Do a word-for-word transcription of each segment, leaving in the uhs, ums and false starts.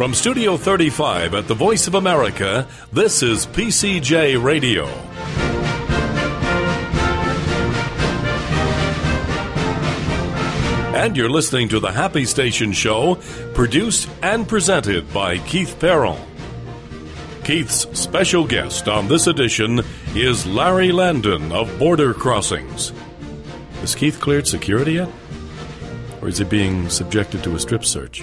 From Studio thirty-five at the Voice of America, this is P C J Radio. And you're listening to the Happy Station Show, produced and presented by Keith Perron. Keith's special guest on this edition is Larry Landon of Border Crossings. Has Keith cleared security yet? Or is he being subjected to a strip search?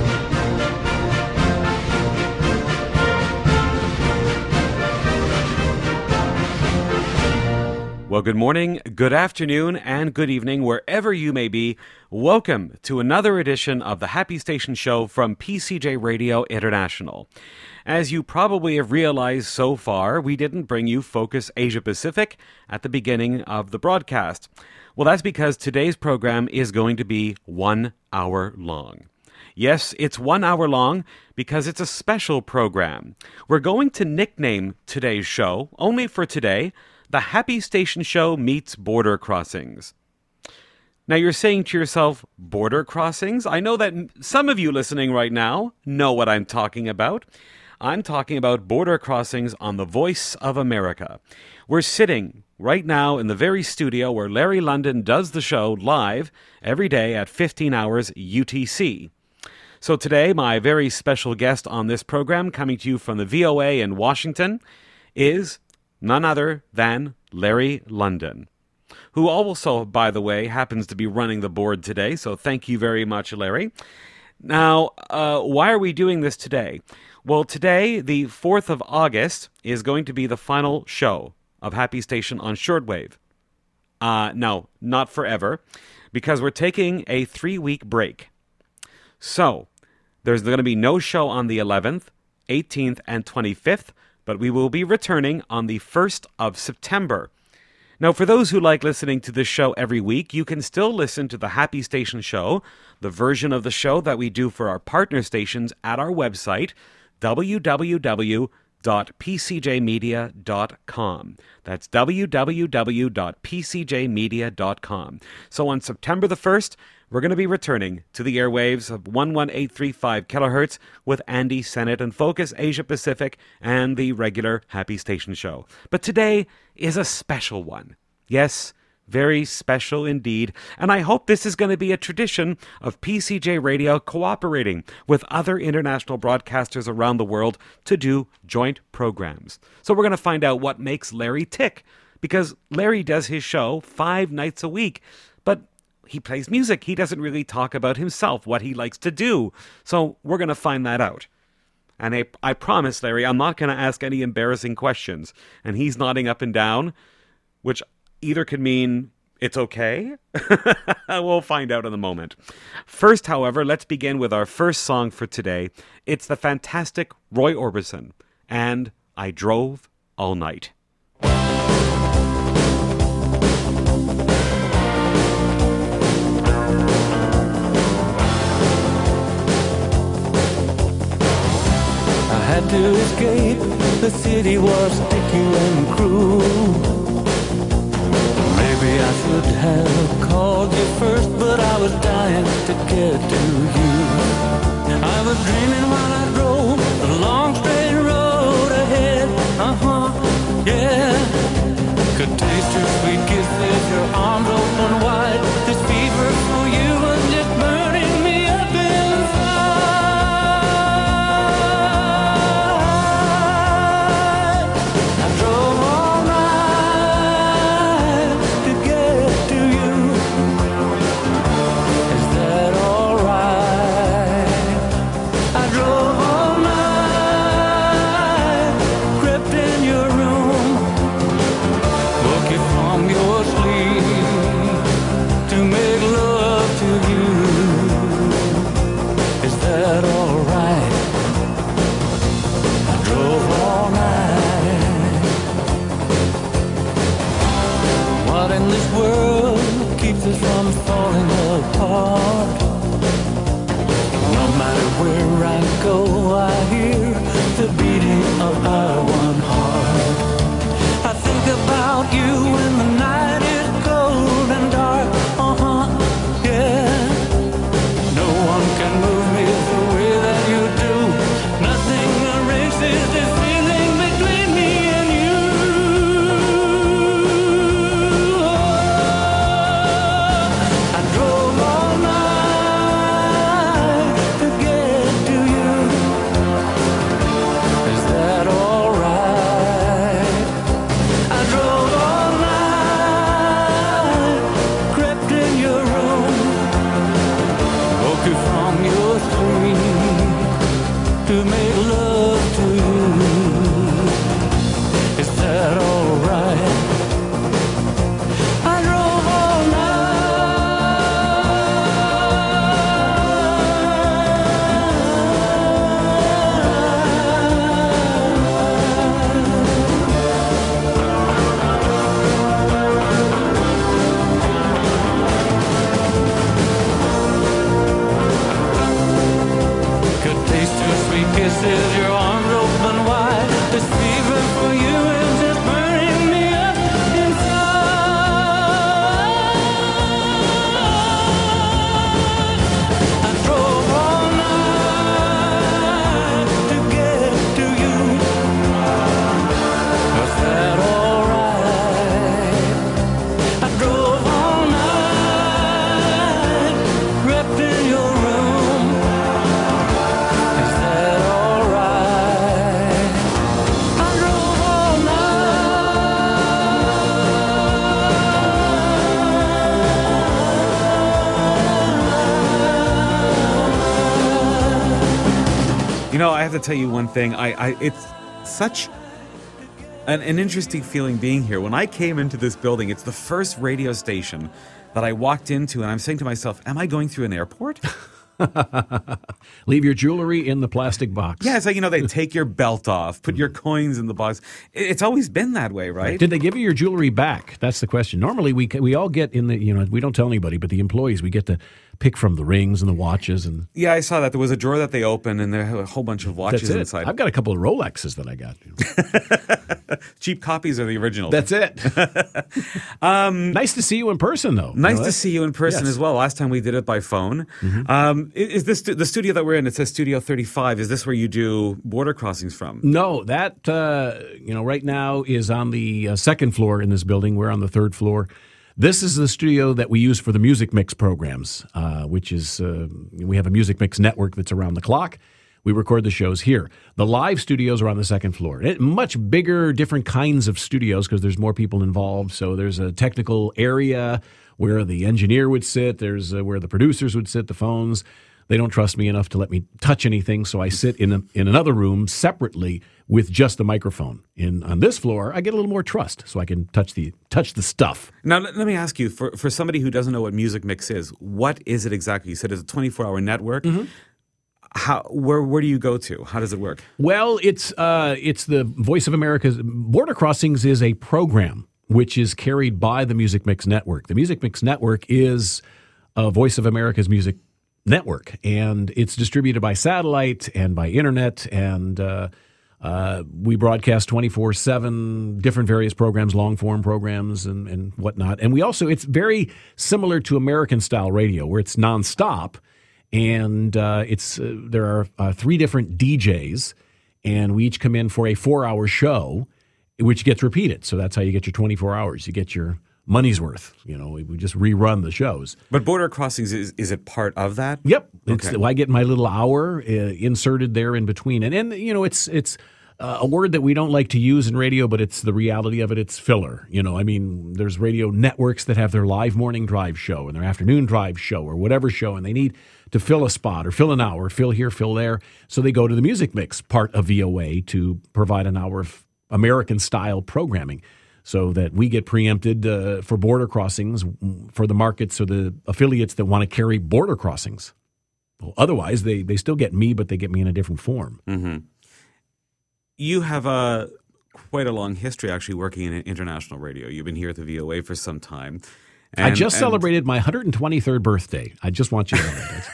Well, good morning, good afternoon, and good evening, wherever you may be. Welcome to another edition of the Happy Station Show from P C J Radio International. As you probably have realized so far, we didn't bring you Focus Asia Pacific at the beginning of the broadcast. Well, that's because today's program is going to be one hour long. Yes, it's one hour long because it's a special program. We're going to nickname today's show, only for today, The Happy Station Show Meets Border Crossings. Now you're saying to yourself, border crossings? I know that some of you listening right now know what I'm talking about. I'm talking about border crossings on the Voice of America. We're sitting right now in the very studio where Larry Landon does the show live every day at fifteen hours U T C. So today, my very special guest on this program, coming to you from the V O A in Washington, is none other than Larry Landon, who also, by the way, happens to be running the board today. So thank you very much, Larry. Now, uh, why are we doing this today? Well, today, the fourth of August, is going to be the final show of Happy Station on shortwave. Uh, no, not forever, because we're taking a three-week break. So, there's going to be no show on the eleventh, eighteenth, and twenty-fifth, but we will be returning on the first of September. Now, for those who like listening to this show every week, you can still listen to the Happy Station Show, the version of the show that we do for our partner stations, at our website, w w w dot p c j media dot com. That's w w w dot p c j media dot com. So on September the first, we're going to be returning to the airwaves of one eighteen thirty-five kilohertz with Andy Sennett and Focus Asia Pacific and the regular Happy Station Show. But today is a special one. Yes, very special indeed. And I hope this is going to be a tradition of P C J Radio cooperating with other international broadcasters around the world to do joint programs. So we're going to find out what makes Larry tick, because Larry does his show five nights a week, but he plays music. He doesn't really talk about himself, what he likes to do. So we're going to find that out. And I, I promise, Larry, I'm not going to ask any embarrassing questions. And he's nodding up and down, which either could mean it's okay. We'll find out in a moment. First, however, let's begin with our first song for today. It's the fantastic Roy Orbison and I Drove All Night. I had to escape, the city was sticky and cruel. Maybe I should have called you first, but I was dying to get to you. I was dreaming while I drove the long straight road ahead. Uh-huh, yeah. Could taste your sweet kisses, your arms open wide. This fever for you was just burning me up inside. I drove all night to get to you. Is that alright? I drove all night, crept in your room, woke you from your sleep to make love to you. Is that alright? I drove all night. What in this world keeps us from falling apart? No matter where I go, I hear the beating of our one heart. I think about you when the night is cold and dark. Uh-huh, yeah. No one can move me the way that you do. You know, I have to tell you one thing. I, I it's such an, an interesting feeling being here. When I came into this building, it's the first radio station that I walked into, and I'm saying to myself, am I going through an airport? Leave your jewelry in the plastic box. Yeah, it's like, you know, they take your belt off, put your coins in the box. It's always been that way, right? Did they give you your jewelry back? That's the question. Normally, we we all get in the, you know, we don't tell anybody, but the employees, we get to pick from the rings and the watches. And yeah, I saw that. There was a drawer that they opened, and there had a whole bunch of watches that's it. inside. I've got a couple of Rolexes that I got. Cheap copies of the originals. That's it. um, nice to see you in person, though. Nice you know, to see you in person yes. as well. Last time we did it by phone. Mm-hmm. Um, is this the studio that we're in? It says Studio thirty-five. Is this where you do Border Crossings from? No, that, uh, you know, right now is on the uh, second floor in this building. We're on the third floor. This is the studio that we use for the Music Mix programs, uh, which is, uh, we have a Music Mix network that's around the clock. We record the shows here. The live studios are on the second floor. It, much bigger, different kinds of studios because there's more people involved. So there's a technical area where the engineer would sit. There's uh, where the producers would sit, the phones. They don't trust me enough to let me touch anything, so I sit in a, in another room separately with just the microphone. In on this floor, I get a little more trust, so I can touch the touch the stuff. Now, let, let me ask you, for, for somebody who doesn't know what Music Mix is, what is it exactly? You said it's a twenty-four hour network. Mm-hmm. How where where do you go to? How does it work? Well, it's uh, it's the Voice of America's Border Crossings is a program which is carried by the Music Mix Network. The Music Mix Network is uh, Voice of America's music network, and it's distributed by satellite and by internet, and uh, uh, we broadcast twenty-four seven different various programs, long-form programs and, and whatnot. And we also, it's very similar to American-style radio, where it's nonstop, and uh, it's uh, there are uh, three different D Js, and we each come in for a four-hour show, which gets repeated. So that's how you get your twenty-four hours. You get your money's worth. You know, we, we just rerun the shows. But Border Crossings, is, is it part of that? Yep. It's, okay. I get my little hour uh, inserted there in between. And, and you know, it's it's uh, a word that we don't like to use in radio, but it's the reality of it. It's filler. You know, I mean, there's radio networks that have their live morning drive show and their afternoon drive show or whatever show, and they need to fill a spot or fill an hour, fill here, fill there. So they go to the Music Mix part of V O A to provide an hour of American-style programming, so that we get preempted uh, for border crossings for the markets or the affiliates that want to carry border crossings. Well, otherwise, they, they still get me, but they get me in a different form. Mm-hmm. You have a quite a long history actually working in international radio. You've been here at the V O A for some time. And, I just and celebrated my one hundred twenty-third birthday. I just want you to know that.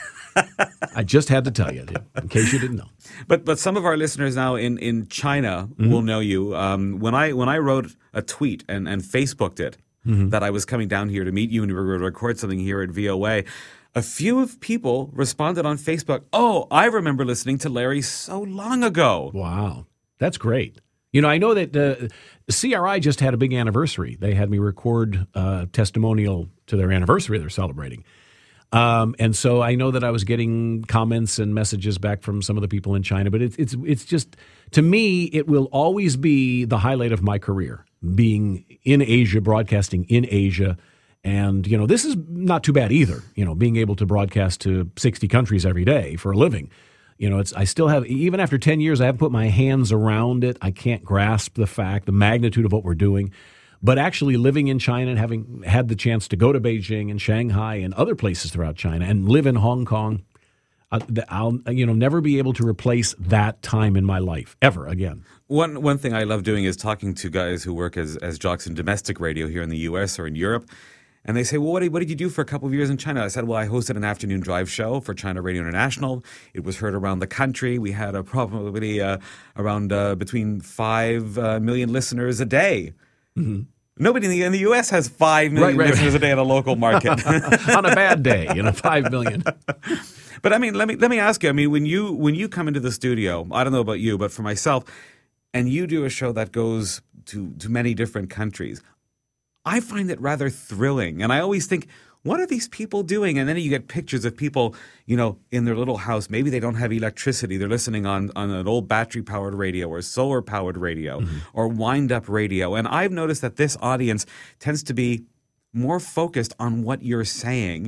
I just had to tell you, in case you didn't know. But but some of our listeners now in, in China mm-hmm. will know you. Um, when I when I wrote a tweet and, and Facebooked it mm-hmm. that I was coming down here to meet you and we were going to record something here at V O A, a few of people responded on Facebook, oh, I remember listening to Larry so long ago. Wow. That's great. You know, I know that uh, C R I just had a big anniversary. They had me record uh, testimonial to their anniversary they're celebrating. Um, and so I know that I was getting comments and messages back from some of the people in China, but it's it's it's just, to me, it will always be the highlight of my career, being in Asia, broadcasting in Asia. And, you know, this is not too bad either, you know, being able to broadcast to sixty countries every day for a living. You know, it's I still have, even after ten years, I haven't put my hands around it. I can't grasp the fact, the magnitude of what we're doing. But actually living in China and having had the chance to go to Beijing and Shanghai and other places throughout China and live in Hong Kong, I'll, you know, never be able to replace that time in my life ever again. One one thing I love doing is talking to guys who work as, as jocks in domestic radio here in the U S or in Europe. And they say, well, what did, what did you do for a couple of years in China? I said, well, I hosted an afternoon drive show for China Radio International. It was heard around the country. We had a probably uh, around uh, between five uh, million listeners a day. Mm-hmm. Nobody in the, in the U S has five million right, right, listeners right. a day in a local market. On a bad day, you know, five million. But I mean, let me let me ask you. I mean, when you when you come into the studio, I don't know about you, but for myself, and you do a show that goes to to many different countries, I find it rather thrilling. And I always think, what are these people doing? And then you get pictures of people, you know, in their little house. Maybe they don't have electricity. They're listening on, on an old battery-powered radio or solar-powered radio mm-hmm. or wind-up radio. And I've noticed that this audience tends to be more focused on what you're saying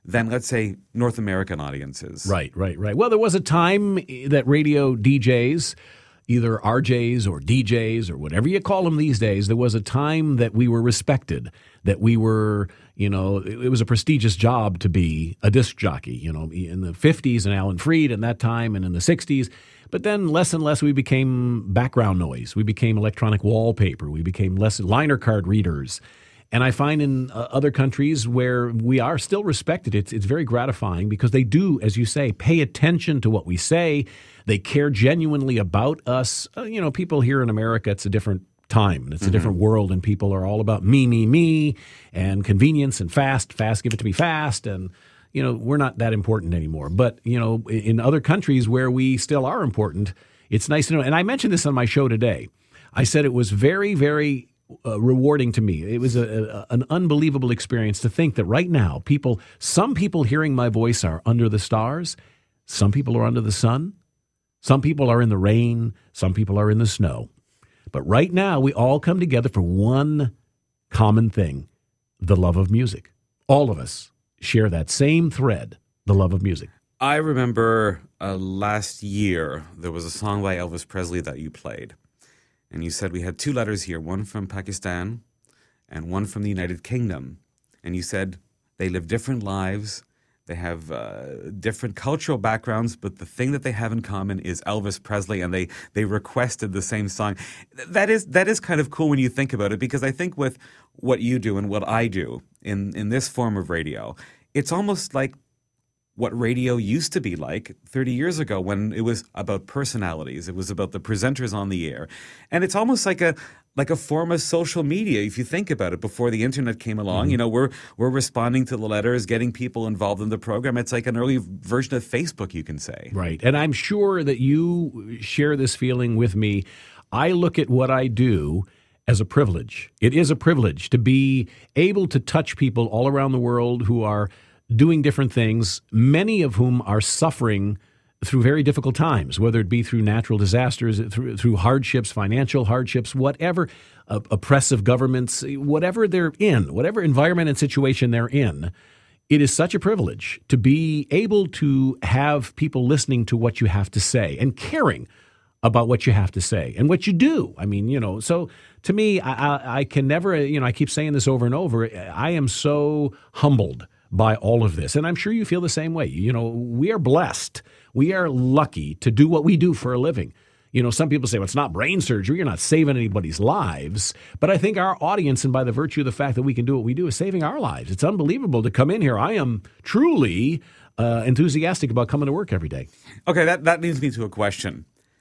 than, let's say, North American audiences. Right, right, right. Well, there was a time that radio D Js, either R Js or D Js or whatever you call them these days, there was a time that we were respected, that we were, you know, it was a prestigious job to be a disc jockey, you know, in the fifties and Alan Freed in that time and in the sixties. But then less and less we became background noise. We became electronic wallpaper. We became less liner card readers. And I find in uh, other countries where we are still respected, it's it's very gratifying because they do, as you say, pay attention to what we say. They care genuinely about us. Uh, you know, people here in America, it's a different time and it's mm-hmm. a different world, and people are all about me, me, me, and convenience and fast, fast, give it to me fast. And, you know, we're not that important anymore. But, you know, in other countries where we still are important, it's nice to know. And I mentioned this on my show today. I said it was very, very Uh, rewarding to me. It was a, a, an unbelievable experience to think that right now, people, some people hearing my voice are under the stars, some people are under the sun, some people are in the rain, some people are in the snow. But right now, we all come together for one common thing, the love of music. All of us share that same thread, the love of music. I remember uh, last year, there was a song by Elvis Presley that you played. And you said we had two letters here, one from Pakistan and one from the United Kingdom. And you said they live different lives, they have uh, different cultural backgrounds, but the thing that they have in common is Elvis Presley, and they they requested the same song. That is that is kind of cool when you think about it, because I think with what you do and what I do in, in this form of radio, it's almost like what radio used to be like thirty years ago when it was about personalities. It was about the presenters on the air. And it's almost like a like a form of social media, if you think about it. Before the internet came along, mm-hmm. you know, we're we're responding to the letters, getting people involved in the program. It's like an early version of Facebook, you can say. Right. And I'm sure that you share this feeling with me. I look at what I do as a privilege. It is a privilege to be able to touch people all around the world who are doing different things, many of whom are suffering through very difficult times, whether it be through natural disasters, through, through hardships, financial hardships, whatever, uh, oppressive governments, whatever they're in, whatever environment and situation they're in. It is such a privilege to be able to have people listening to what you have to say and caring about what you have to say and what you do. I mean, you know, so to me, I, I, I can never, you know, I keep saying this over and over. I am so humbled by all of this. And I'm sure you feel the same way. You know, we are blessed. We are lucky to do what we do for a living. You know, some people say, well, it's not brain surgery. You're not saving anybody's lives. But I think our audience, and by the virtue of the fact that we can do what we do, is saving our lives. It's unbelievable to come in here. I am truly uh, enthusiastic about coming to work every day. Okay, that, that leads me to a question.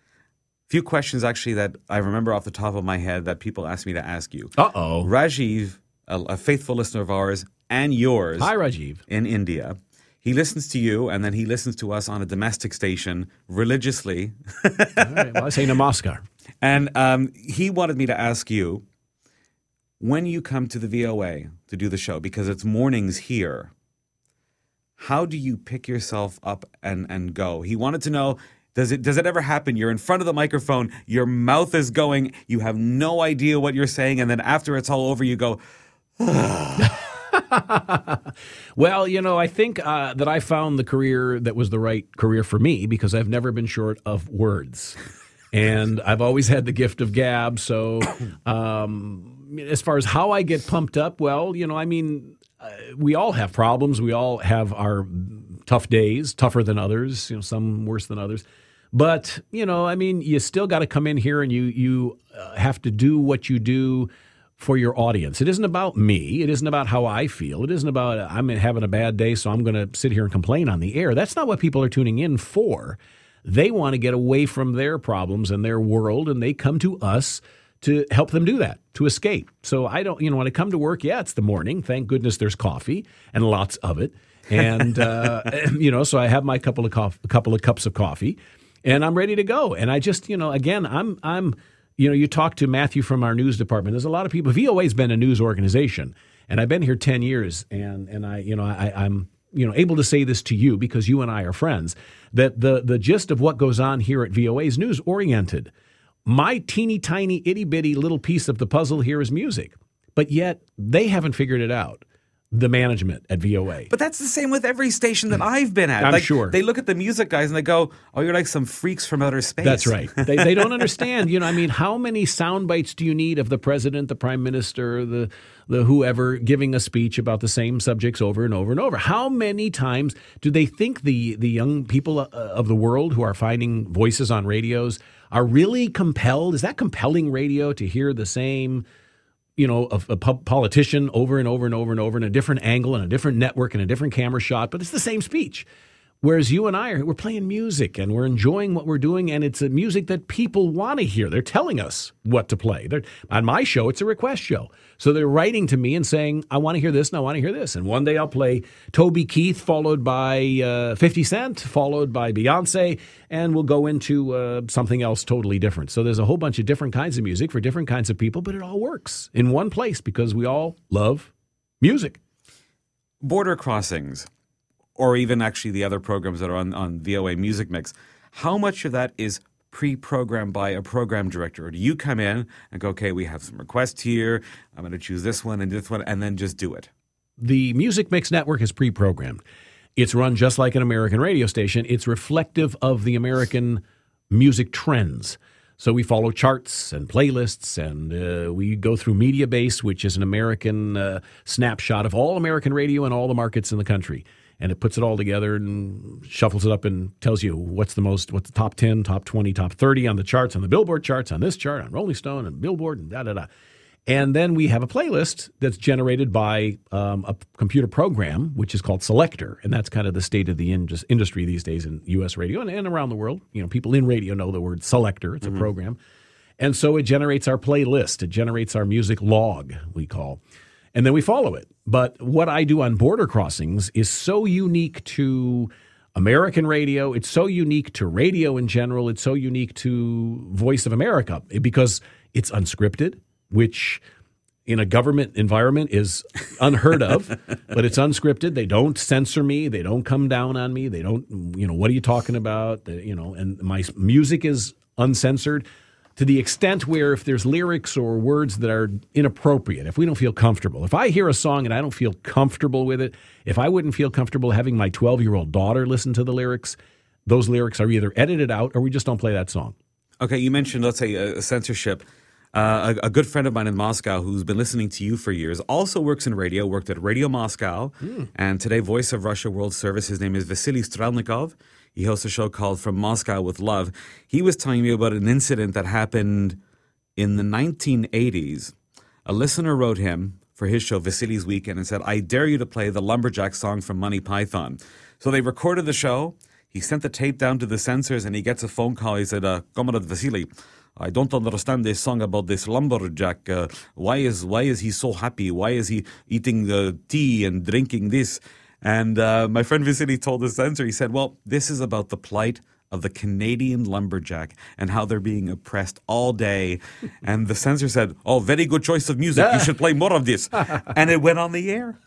A few questions, actually, that I remember off the top of my head that people asked me to ask you. Uh-oh. Rajiv, a, a faithful listener of ours, and yours. Hi, Rajiv. In India. He listens to you, and then he listens to us on a domestic station religiously. All right. Well, I say namaskar. And um, he wanted me to ask you, when you come to the V O A to do the show, because it's mornings here, how do you pick yourself up and, and go? He wanted to know, does it does it ever happen? You're in front of the microphone, your mouth is going, you have no idea what you're saying, and then after it's all over, you go, well, you know, I think uh, that I found the career that was the right career for me because I've never been short of words. And I've always had the gift of gab. So um, as far as how I get pumped up, well, you know, I mean, uh, we all have problems. We all have our tough days, tougher than others, you know, some worse than others. But, you know, I mean, you still got to come in here and you, you uh, have to do what you do for your audience. It isn't about me. It isn't about how I feel. It isn't about I'm having a bad day, so I'm going to sit here and complain on the air. That's not what people are tuning in for. They want to get away from their problems and their world, and they come to us to help them do that, to escape. So I don't, you know, when I come to work, yeah, it's the morning. Thank goodness there's coffee and lots of it. And, uh, you know, so I have my couple of cof- couple of cups of coffee, and I'm ready to go. And I just, you know, again, I'm I'm – You know, you talk to Matthew from our news department. There's a lot of people. V O A has been a news organization, and I've been here ten years. And and I, you know, I, I'm you know able to say this to you because you and I are friends. That the the gist of what goes on here at V O A is news oriented. My teeny tiny itty bitty little piece of the puzzle here is music, but yet they haven't figured it out. the management at V O A. But that's the same with every station that I've been at. I'm like, sure. They look at the music guys and they go, oh, you're like some freaks from outer space. That's right. They, they don't understand. You know, I mean, how many sound bites do you need of the president, the prime minister, the the whoever giving a speech about the same subjects over and over and over? How many times do they think the, the young people of the world who are finding voices on radios are really compelled? Is that compelling radio to hear the same, you know, a, a politician over and over and over and over in a different angle and a different network and a different camera shot, but it's the same speech. Whereas you and I are, we're playing music and we're enjoying what we're doing, and it's a music that people want to hear. They're telling us what to play. They're, on my show, it's a request show. So they're writing to me and saying, I want to hear this and I want to hear this. And one day I'll play Toby Keith, followed by uh, fifty Cent, followed by Beyonce, and we'll go into uh, something else totally different. So there's a whole bunch of different kinds of music for different kinds of people, but it all works in one place because we all love music. Border Crossings, or even actually the other programs that are on, on V O A Music Mix, how much of that is pre-programmed by a program director? Or do you come in and go, okay, we have some requests here, I'm going to choose this one and this one, and then just do it? The Music Mix Network is pre-programmed. It's run just like an American radio station. It's reflective of the American music trends. So we follow charts and playlists, and uh, we go through MediaBase, which is an American uh, snapshot of all American radio and all the markets in the country. And it puts it all together and shuffles it up and tells you what's the most, what's the top ten, top twenty, top thirty on the charts, on the Billboard charts, on this chart, on Rolling Stone and Billboard and da-da-da. And then we have a playlist that's generated by um, a computer program, which is called Selector. And that's kind of the state of the in- industry these days in U S radio and, and around the world. You know, people in radio know the word Selector. It's mm-hmm. a program. And so it generates our playlist. It generates our music log, we call. And then we follow it. But what I do on Border Crossings is so unique to American radio. It's so unique to radio in general. It's so unique to Voice of America because it's unscripted, which in a government environment is unheard of, but it's unscripted. They don't censor me. They don't come down on me. They don't, you know, what are you talking about? They, you know, and my music is uncensored. To the extent where if there's lyrics or words that are inappropriate, if we don't feel comfortable, if I hear a song and I don't feel comfortable with it, if I wouldn't feel comfortable having my twelve-year-old daughter listen to the lyrics, those lyrics are either edited out or we just don't play that song. Okay, you mentioned, let's say, uh, censorship. Uh, a, a good friend of mine in Moscow who's been listening to you for years also works in radio, worked at Radio Moscow, mm. and today Voice of Russia World Service. His name is Vasily Strelnikov. He hosts a show called From Moscow with Love. He was telling me about an incident that happened in the nineteen eighties. A listener wrote him for his show, Vasily's Weekend, and said, I dare you to play the Lumberjack song from Monty Python. So they recorded the show. He sent the tape down to the censors, and he gets a phone call. He said, uh, Comrade Vasily, I don't understand this song about this lumberjack. Uh, why is why is he so happy? Why is he eating uh, tea and drinking this? And uh, my friend Vasily told the censor, he said, well, this is about the plight of the Canadian lumberjack and how they're being oppressed all day. And the censor said, oh, very good choice of music. You should play more of this. And it went on the air.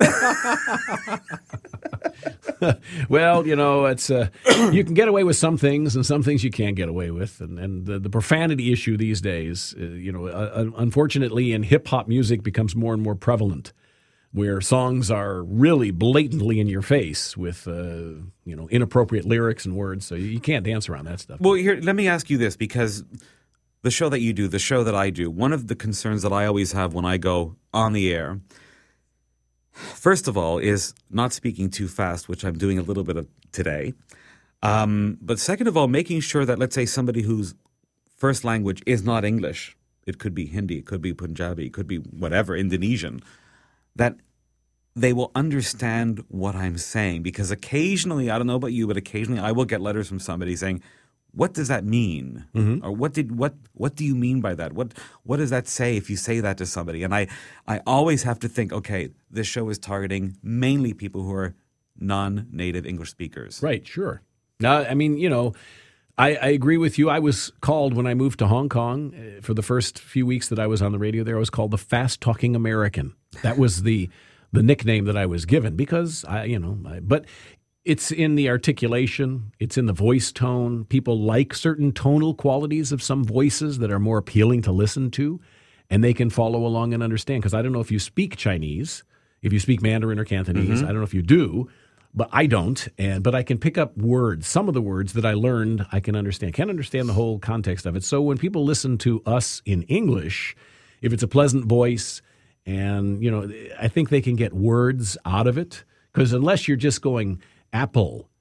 Well, you know, it's uh, you can get away with some things and some things you can't get away with. And, and the, the profanity issue these days, uh, you know, uh, unfortunately in hip-hop music becomes more and more prevalent, where songs are really blatantly in your face with, uh, you know, inappropriate lyrics and words. So you can't dance around that stuff. Well, here, let me ask you this, because the show that you do, the show that I do, one of the concerns that I always have when I go on the air, first of all, is not speaking too fast, which I'm doing a little bit of today. Um, but second of all, making sure that, let's say, somebody whose first language is not English, it could be Hindi, it could be Punjabi, it could be whatever, Indonesian, that they will understand what I'm saying. Because occasionally, I don't know about you, but occasionally I will get letters from somebody saying, what does that mean? Mm-hmm. Or what did what what do you mean by that? What what does that say if you say that to somebody? And I, I always have to think, okay, this show is targeting mainly people who are non-native English speakers. Right, sure. Now, I mean, you know, I, I agree with you. I was called when I moved to Hong Kong uh, for the first few weeks that I was on the radio there. I was called the fast-talking American. That was the the nickname that I was given because I, you know, I, but it's in the articulation. It's in the voice tone. People like certain tonal qualities of some voices that are more appealing to listen to, and they can follow along and understand. Because I don't know if you speak Chinese. if you speak Mandarin or Cantonese. Mm-hmm. I don't know if you do, but I don't. And but I can pick up words. Some of the words that I learned, I can understand. Can't understand the whole context of it. So when people listen to us in English, if it's a pleasant voice, and you know, I think they can get words out of it. Because unless you're just going apple,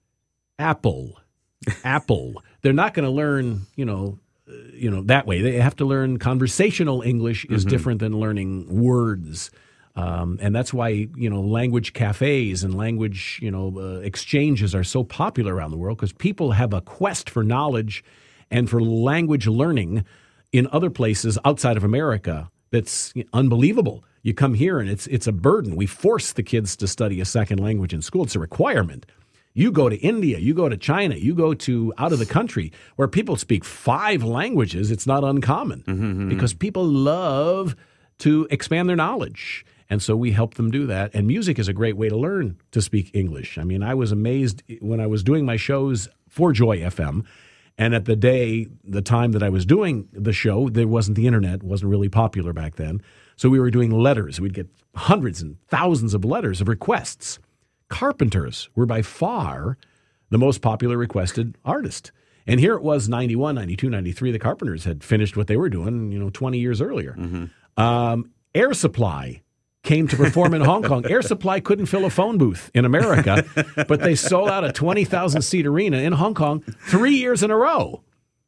apple, apple, they're not going to learn, you know, uh, you know, that way. They have to learn conversational English is Mm-hmm. different than learning words. Um, and that's why, you know, language cafes and language, you know, uh, exchanges are so popular around the world, because people have a quest for knowledge and for language learning in other places outside of America that's unbelievable. You come here and it's it's a burden. We force the kids to study a second language in school. It's a requirement. You go to India, you go to China, you go to out of the country where people speak five languages. It's not uncommon Mm-hmm. because people love to expand their knowledge. And so we help them do that. And music is a great way to learn to speak English. I mean, I was amazed when I was doing my shows for Joy F M. And at the day, the time that I was doing the show, there wasn't the internet, wasn't really popular back then. So we were doing letters. We'd get hundreds and thousands of letters of requests. Carpenters were by far the most popular requested artist. And here it was, ninety-one, ninety-two, ninety-three, the Carpenters had finished what they were doing, you know, twenty years earlier. Mm-hmm. Um, Air Supply came to perform in Hong Kong. Air Supply couldn't fill a phone booth in America, but they sold out a twenty thousand seat arena in Hong Kong three years in a row.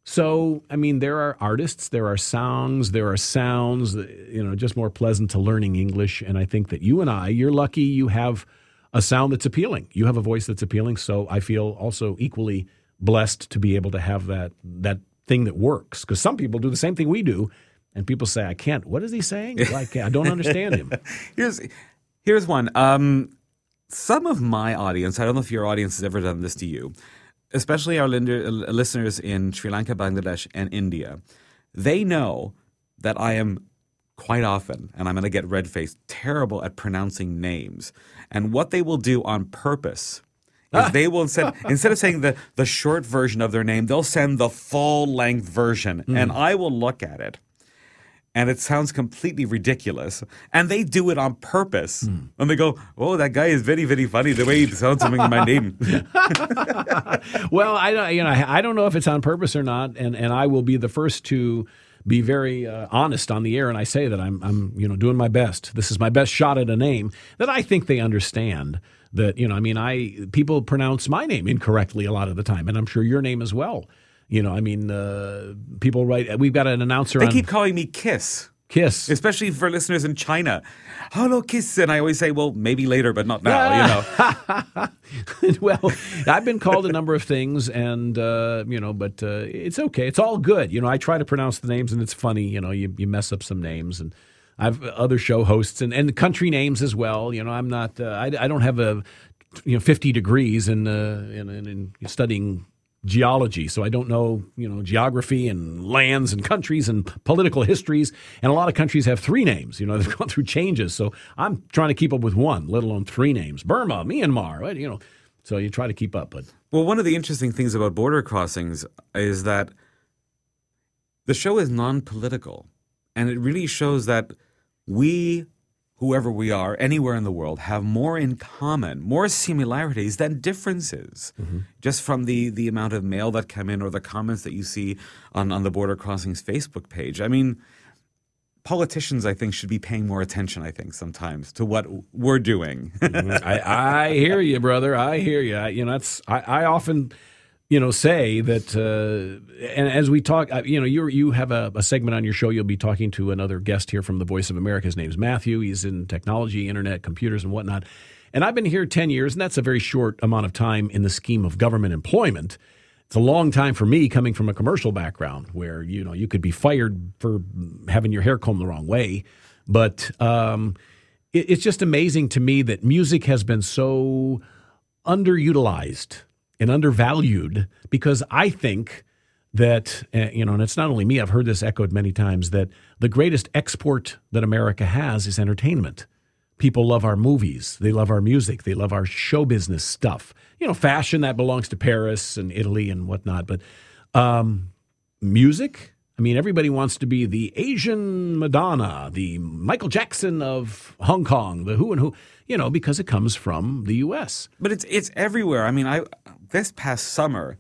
So, I mean, there are artists, there are songs, there are sounds, you know, just more pleasant to learning English. And I think that you and I, you're lucky you have a sound that's appealing. You have a voice that's appealing. So I feel also equally blessed to be able to have that that thing that works. Because some people do the same thing we do, and people say, I can't. What is he saying? Like, I don't understand him. Here's here's one. Um, some of my audience, I don't know if your audience has ever done this to you, especially our linder, uh, listeners in Sri Lanka, Bangladesh, and India. They know that I am quite often, and I'm going to get red-faced, terrible at pronouncing names. And what they will do on purpose is they will, instead, instead of saying the, the short version of their name, they'll send the full-length version. Mm. And I will look at it. And it sounds completely ridiculous. And they do it on purpose. Mm. And they go, oh, that guy is very, very funny the way he sounds something in my name. Well, I don't, you know, I don't know if it's on purpose or not. And, and I will be the first to be very uh, honest on the air. And I say that I'm, I'm, you know, doing my best. This is my best shot at a name that I think they understand. That, you know, I mean, I people pronounce my name incorrectly a lot of the time. And I'm sure your name as well. You know, I mean, uh, people write, we've got an announcer They on... keep calling me Kiss. Kiss. Especially for listeners in China. Hello, Kiss. And I always say, well, maybe later, but not now, you know. Well, I've been called a number of things, and, uh, you know, but uh, it's okay. It's all good. You know, I try to pronounce the names, and it's funny. You know, you, you mess up some names, and I've other show hosts, and, and country names as well. You know, I'm not, uh, I, I don't have a, you know, fifty degrees in, uh, in, in, in studying geology, so I don't know, you know, geography and lands and countries and political histories. And a lot of countries have three names. You know, they've gone through changes. So I'm trying to keep up with one, let alone three names. Burma, Myanmar, you know. So you try to keep up. But well, one of the interesting things about Border Crossings is that the show is non-political, and it really shows that we, whoever we are, anywhere in the world, have more in common, more similarities than differences. Mm-hmm. Just from the the amount of mail that come in or the comments that you see on, on the Border Crossings Facebook page. I mean, politicians, I think, should be paying more attention, I think, sometimes to what we're doing. I, I hear you, brother. I hear you. I, you know, that's I, I often... you know, say that, uh, and as we talk, uh, you know, you you have a, a segment on your show. You'll be talking to another guest here from the Voice of America. His name's Matthew. He's in technology, internet, computers, and whatnot. And I've been here ten years, and that's a very short amount of time in the scheme of government employment. It's a long time for me coming from a commercial background where, you know, you could be fired for having your hair combed the wrong way. But um, it, it's just amazing to me that music has been so underutilized and undervalued, because I think that, uh, you know, and it's not only me, I've heard this echoed many times, that the greatest export that America has is entertainment. People love our movies. They love our music. They love our show business stuff. You know, fashion, that belongs to Paris and Italy and whatnot. But um, music, I mean, everybody wants to be the Asian Madonna, the Michael Jackson of Hong Kong, the who and who, you know, because it comes from the U S. But it's it's everywhere. I mean, I this past summer,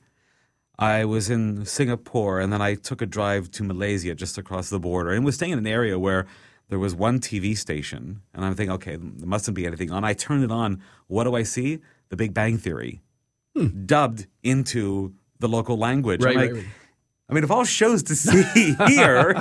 I was in Singapore, and then I took a drive to Malaysia just across the border, and was staying in an area where there was one T V station, and I'm thinking, okay, there mustn't be anything on. I turn it on. What do I see? The Big Bang Theory, hmm. dubbed into the local language. Right, I'm right, like, right. I mean, of all shows to see here.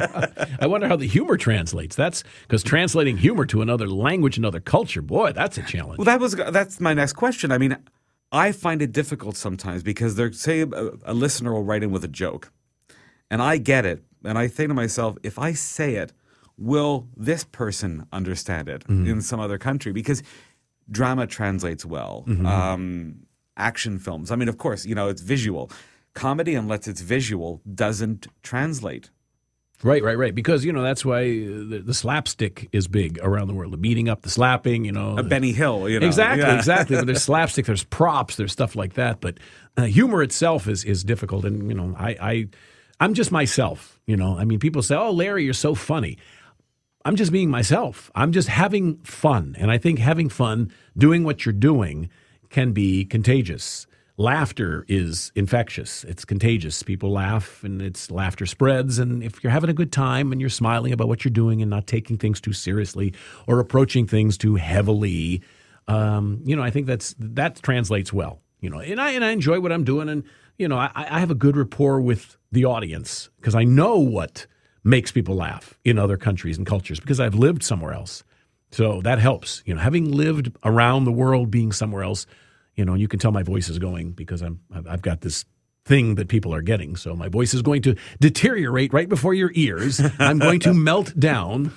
I wonder how the humor translates. That's because translating humor to another language, another culture, boy, that's a challenge. Well, that was that's my next question. I mean, I find it difficult sometimes because there, say, a, a listener will write in with a joke, and I get it, and I think to myself, if I say it, will this person understand it mm-hmm. in some other country? Because drama translates well. Mm-hmm. Um, action films. I mean, of course, you know, it's visual. Comedy, unless it's visual, doesn't translate. Right, right, right. Because, you know, that's why the, the slapstick is big around the world. The beating up, the slapping, you know. A Benny Hill, you know. Exactly, yeah. exactly. But there's slapstick, there's props, there's stuff like that. But uh, humor itself is is difficult. And, you know, I, I, I'm just myself, you know. I mean, people say, oh, Larry, you're so funny. I'm just being myself. I'm just having fun. And I think having fun, doing what you're doing, can be contagious. Laughter is infectious. It's contagious. People laugh, and it's laughter spreads. And if you're having a good time and you're smiling about what you're doing and not taking things too seriously or approaching things too heavily, um, you know, I think that's that translates well. You know, and I and I enjoy what I'm doing, and you know, I, I have a good rapport with the audience because I know what makes people laugh in other countries and cultures because I've lived somewhere else. So that helps. You know, having lived around the world, being somewhere else. You know, and you can tell my voice is going because I'm I've got this thing that people are getting. So my voice is going to deteriorate right before your ears. I'm going to melt down.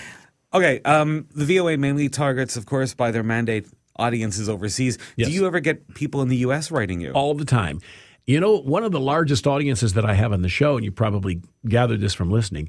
Okay, um, the V O A mainly targets, of course, by their mandate audiences overseas. Yes. Do you ever get people in the U S writing you? All the time. You know, one of the largest audiences that I have on the show, and you probably gathered this from listening,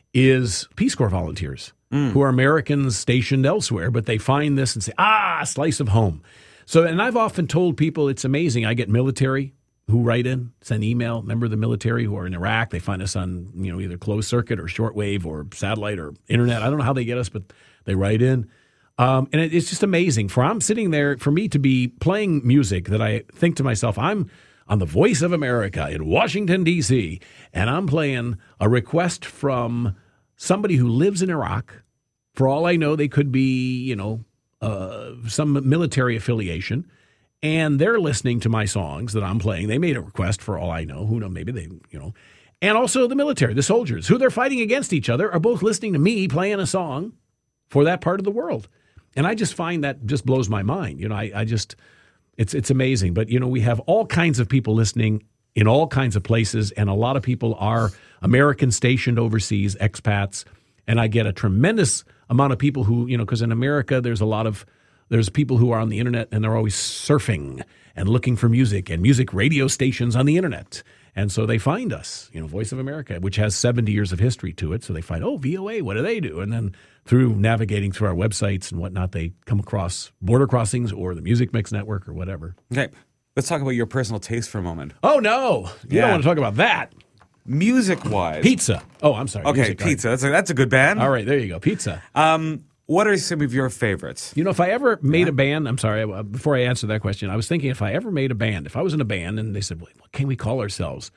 is Peace Corps volunteers mm. who are Americans stationed elsewhere, but they find this and say, ah, slice of home. So, and I've often told people it's amazing. I get military who write in, send email, member of the military who are in Iraq. They find us on, you know, either closed circuit or shortwave or satellite or internet. I don't know how they get us, but they write in. Um, and it, it's just amazing. For I'm sitting there, for me to be playing music that I think to myself, I'm on the Voice of America in Washington, D C, and I'm playing a request from somebody who lives in Iraq. For all I know, they could be, you know, Uh, some military affiliation, and they're listening to my songs that I'm playing. They made a request for all I know. Who knows? Maybe they, you know. And also the military, the soldiers, who they're fighting against each other, are both listening to me playing a song for that part of the world. And I just find that just blows my mind. You know, I, I just, it's it's amazing. But, you know, we have all kinds of people listening in all kinds of places, and a lot of people are Americans stationed overseas, expats, and I get a tremendous amount of people who, you know, because in America there's a lot of, there's people who are on the internet and they're always surfing and looking for music and music radio stations on the internet. And so they find us, you know, Voice of America, which has seventy years of history to it. So they find, oh, V O A, what do they do? And then through navigating through our websites and whatnot, they come across Border Crossings or the Music Mix Network or whatever. Okay, let's talk about your personal taste for a moment. Oh, no, you yeah. don't want to talk about that. Music-wise. Pizza. Oh, I'm sorry. Okay, Music, Pizza. That's a, that's a good band. All right, there you go. Pizza. Um, what are some of your favorites? You know, if I ever made yeah. a band, I'm sorry, before I answer that question, I was thinking if I ever made a band, if I was in a band and they said, well, what can we call ourselves?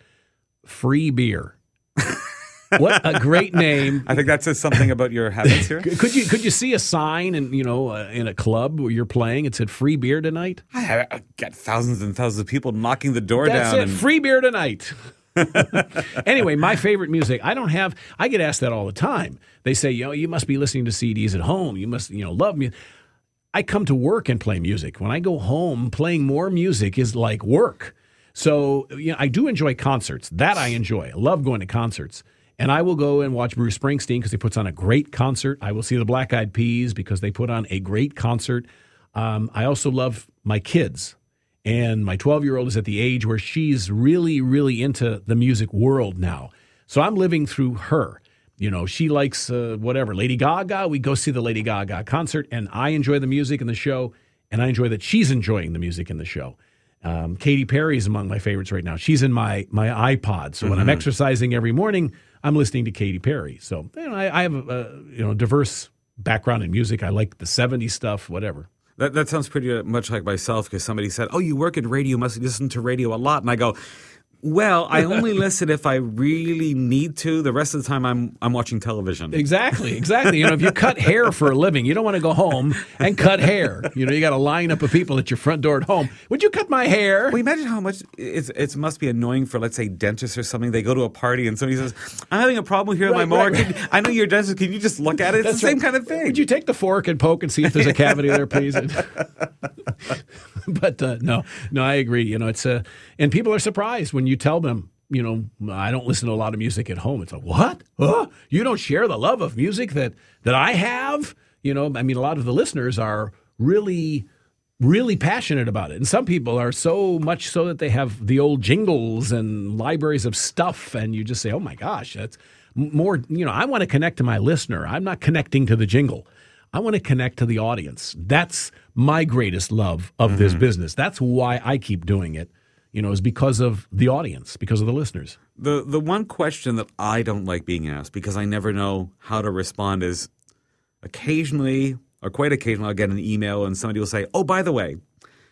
Free Beer. What a great name. I think that says something about your habits here. Could you could you see a sign in, you know, uh, in a club where you're playing, it said free beer tonight? I, have, I got thousands and thousands of people knocking the door That's down. It, and... free beer tonight. Anyway, my favorite music, I don't have, I get asked that all the time. They say, you know, you must be listening to C Ds at home. You must, you know, love music. I come to work and play music. When I go home, playing more music is like work. So, you know, I do enjoy concerts. That I enjoy. I love going to concerts. And I will go and watch Bruce Springsteen because he puts on a great concert. I will see the Black Eyed Peas because they put on a great concert. Um, I also love my kids. And my twelve-year-old is at the age where she's really, really into the music world now. So I'm living through her. You know, she likes uh, whatever, Lady Gaga. We go see the Lady Gaga concert, and I enjoy the music in the show, and I enjoy that she's enjoying the music in the show. Um, Katy Perry is among my favorites right now. She's in my my iPod. So when Mm-hmm. I'm exercising every morning, I'm listening to Katy Perry. So you know, I, I have a, a you know diverse background in music. I like the seventies stuff, whatever. That that sounds pretty much like myself, because somebody said, "Oh, you work in radio, you must listen to radio a lot," and I go, "Well, I only listen if I really need to. The rest of the time, I'm I'm watching television." Exactly, exactly. You know, if you cut hair for a living, you don't want to go home and cut hair. You know, you got a lineup of people at your front door at home. Would you cut my hair? Well, imagine how much it's, it must be annoying for, let's say, dentists or something. They go to a party and somebody says, "I'm having a problem here with Right, my molar. right, right. Can- I know you're a dentist. Can you just look at it?" It's That's the same right. kind of thing. Would you take the fork and poke and see if there's a cavity there, please? But uh, no, no, I agree. You know, it's uh, and people are surprised when you tell them, you know, I don't listen to a lot of music at home. It's like, what? Huh? You don't share the love of music that that I have? You know, I mean, a lot of the listeners are really, really passionate about it. And some people are so much so that they have the old jingles and libraries of stuff. And you just say, oh my gosh, that's more, you know, I want to connect to my listener. I'm not connecting to the jingle. I want to connect to the audience. That's my greatest love of this business. That's why I keep doing it. You know, is because of the audience, because of the listeners. The the one question that I don't like being asked, because I never know how to respond, is occasionally, or quite occasionally, I'll get an email and somebody will say, "Oh, by the way,